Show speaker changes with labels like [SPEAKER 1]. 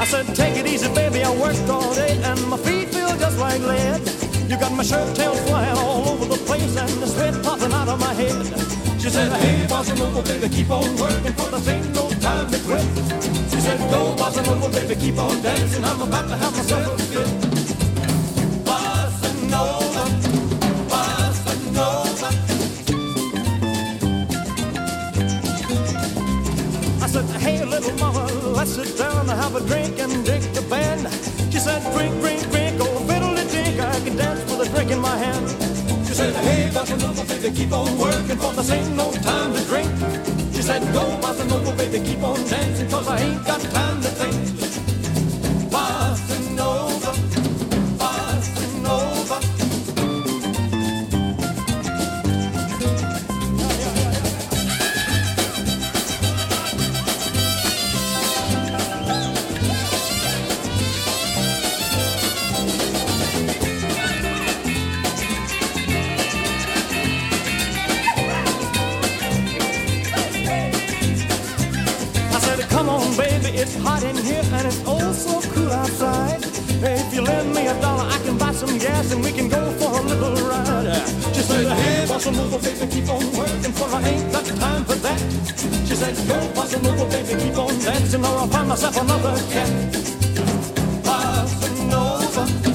[SPEAKER 1] said, take it easy, baby, I worked all day and my feet feel just like lead. You got my shirt tails flying all over the place and the sweat popping out of my head. She said, hey, bossa nova, baby, keep on working, for this ain't no time to quit. She said, go, bossa nova, baby, keep on dancing, I'm about to have myself a fit. Bossa nova, bossa nova. I said, hey, little mama, let's sit down and have a drink and dig the band. She said, drink, drink, drink, oh, fiddle-a-dink, I can dance with a drink in my hand. She said, hey, bossa nova, baby, keep on working, for this ain't no time to drink. She said, go, bossa nova, baby, keep on dancing, cause I ain't got time to think. Bossa nova, bossa nova. Come on, baby, it's hot in here and it's oh so cool outside. If you lend me $1, I can buy some gas and we can go for a little ride. She said, hey, bossa nova, baby, keep on working, for I ain't got time for that. She said, go, bossa nova, baby, keep on dancing, or I'll find myself another cat. Bossa nova.